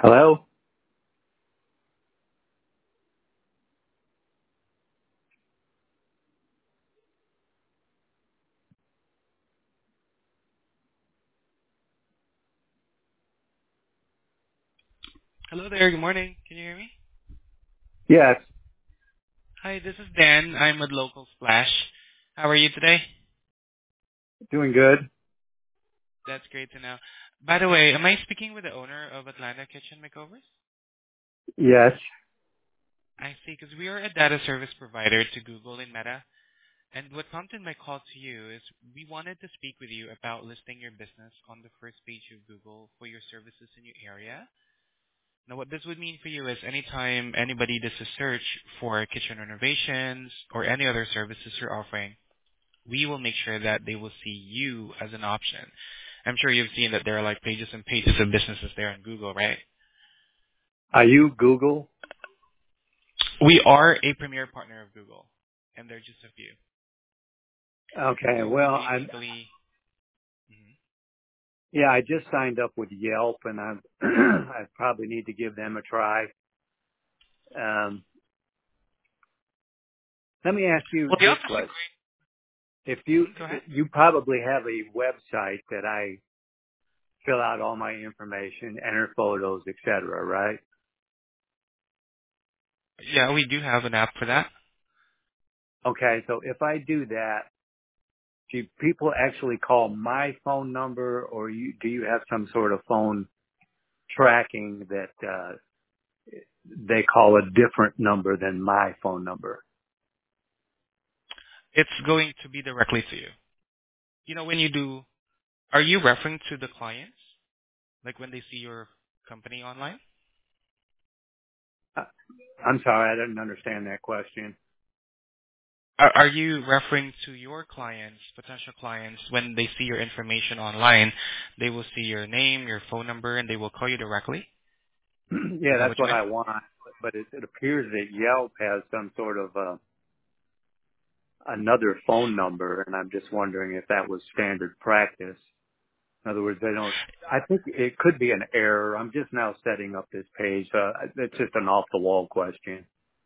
Hello? Hello there. Good morning. Can you hear me? Yes, Hi, this is Dan. I'm with Local Splash. How are you today? doing good. That's great to know. By the way, am I speaking with the owner of Atlanta Kitchen Makeovers? Yes. I see, because we are a data service provider to Google and Meta. And what prompted my call to you is we wanted to speak with you about listing your business on the first page of Google for your services in your area. Now, what this would mean for you is anytime anybody does a search for kitchen renovations or any other services you're offering, we will make sure that they will see you as an option. I'm sure you've seen that there are like pages and pages of businesses there on Google, right? Are you Google? We are a premier partner of Google, and there are just a few. Okay, So we well, basically, mhm. yeah, I just signed up with Yelp and I probably need to give them a try. Um, Let me ask you Well, the this office is question. If you, great. Go ahead. you probably have a website that I fill out all my information, enter photos, etc., right? Yeah, we do have an app for that. Okay, so if I do that, do people actually call my phone number or do you have some sort of phone tracking that, they call a different number than my phone number? It's going to be directly to you. You know, when you do, are you referring to the clients, like when they see your company online? Uh, I'm sorry, I didn't understand that question. Are you referring to your clients, potential clients, when they see your information online, they will see your name, your phone number, and they will call you directly? Yeah, Is that that's what you what meant? I want. But it appears that Yelp has some sort of another phone number, and I'm just wondering if that was standard practice. In other words, they don't. I think it could be an error. I'm just now setting up this page. It's just an off the wall question.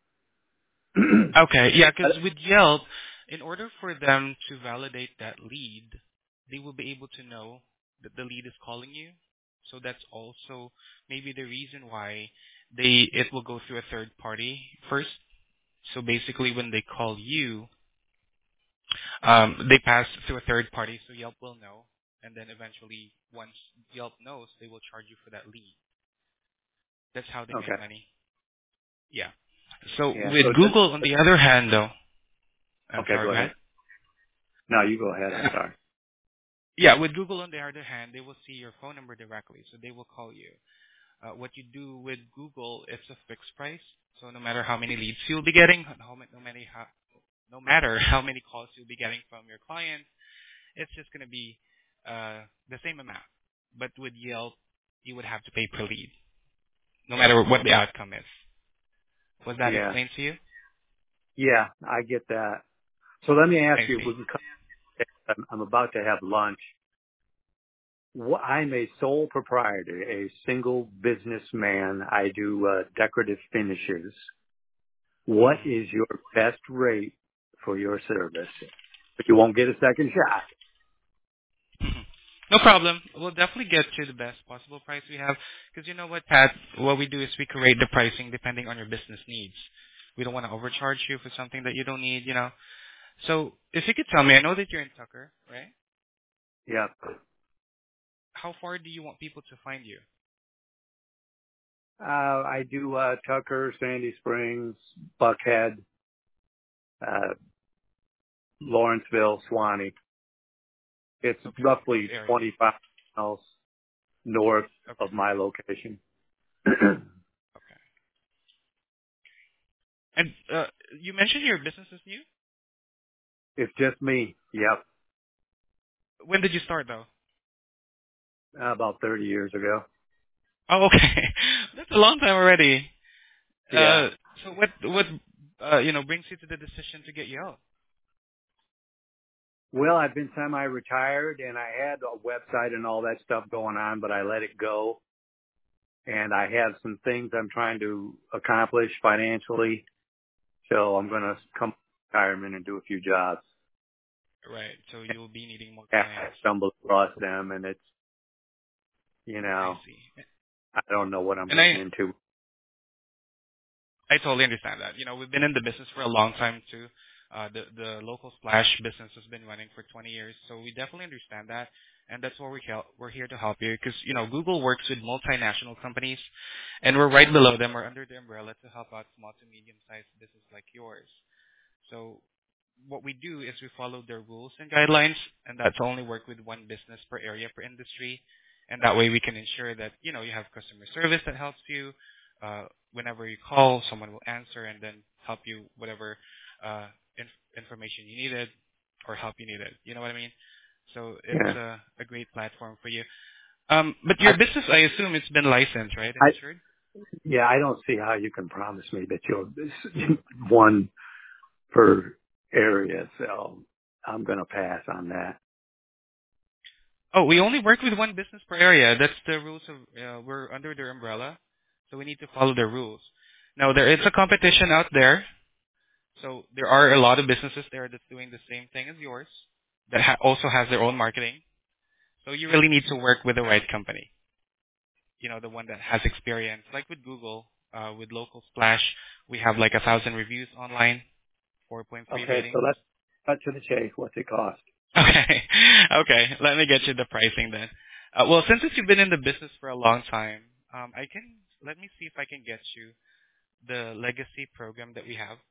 Okay, yeah, because with Yelp, in order for them to validate that lead, they will be able to know that the lead is calling you. So that's also maybe the reason why it will go through a third party first. So basically, when they call you, they pass through a third party, so Yelp will know, and then eventually, once Yelp knows, they will charge you for that lead. That's how they make Okay. money. Yeah. So Yeah. with So just Google, on the other hand, though, I'm okay. sorry, Go go ahead. ahead. No, you go ahead. I'm sorry. Yeah, with Google, on the other hand, they will see your phone number directly, so they will call you. What you do with Google, it's a fixed price, so no matter how many leads you'll be getting, no matter how many calls you'll be getting from your clients, it's just going to be the same amount. But with Yelp, you would have to pay per lead, no matter what the outcome is. Was that Yeah. explained to you? Yeah, I get that. So let me ask I you. see. We can I'm about to have lunch. I'm a sole proprietor, a single businessman. I do decorative finishes. What Mhm. is your best rate for your service? But you won't get a second shot. Mhm. No problem. We'll definitely get you the best possible price we have. Because you know what, Pat? What we do is we create the pricing depending on your business needs. We don't want to overcharge you for something that you don't need. So if you could tell me, I know that you're in Tucker, right? Yeah. How far do you want people to find you? I do Tucker, Sandy Springs, Buckhead, uh, Lawrenceville, Swanee. It's Okay, those roughly areas. 25 miles north Okay, of my location. okay. And you mentioned your business is new. It's just me. Yep. When did you start, though? About 30 years ago. Oh, okay. That's a long time already. Yeah. Uh, so what brings you to the decision to get Yelp? Well, I've been semi-retired and I had a website and all that stuff going on, but I let it go. and I have some things I'm trying to accomplish financially. So I'm going to come to retirement and do a few jobs. Right. So you'll be needing more I clients. stumbled across them, and it's, I see. I don't know what I'm And getting into. I totally understand that. We've been in the business for a long time too. The local splash business has been running for 20 years, so we definitely understand that, and that's why we're here to help you. Because Google works with multinational companies, and we're right below them. We're under the umbrella to help out small to medium-sized business like yours. So what we do is we follow their rules and guidelines, and that's only work with one business per area per industry, and that way we can ensure that you have customer service that helps you. Whenever you call, someone will answer and then help you whatever information you needed or help you needed. You know what I mean? So it's Yeah. a great platform for you. But your business, I assume it's been licensed, right, and I, insured? yeah, I don't see how you can promise me that you'll one per area. So I'm going to pass on that. Oh, we only work with one business per area. That's the rules of, we're under their umbrella, so we need to follow their rules. Now, there is a competition out there, so there are a lot of businesses there that's doing the same thing as yours, that also has their own marketing. So you really need to work with the right company. The one that has experience. Like with Google, with Local Splash, we have like 1,000 reviews online, 4.3 Okay. So ratings. let's cut to the chase. What's it cost? Okay. Okay. Let me get you the pricing then. Well, since you've been in the business for a long time, let me see if I can get you the legacy program that we have.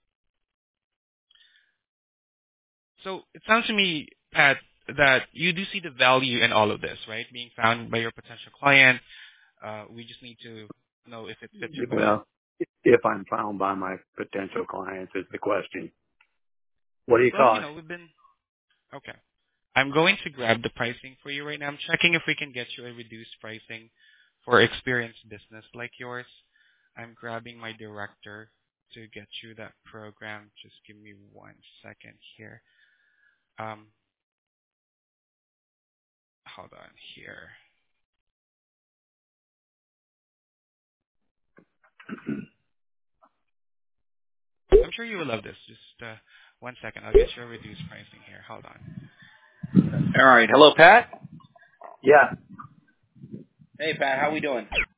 So it sounds to me, Pat, that you do see the value in all of this, right? Being found by your potential client. We just need to know if it fits your budget. Well, if I'm found by my potential clients is the question. What do you Well, cost? we've been, okay. I'm going to grab the pricing for you right now. I'm checking if we can get you a reduced pricing for experienced business like yours. I'm grabbing my director to get you that program. Just give me 1 second here. Um, Hold on here. I'm sure you will love this. Just 1 second. I'll get you a reduced pricing here. Hold on. All right. Hello, Pat. Yeah. Hey, Pat. How we doing?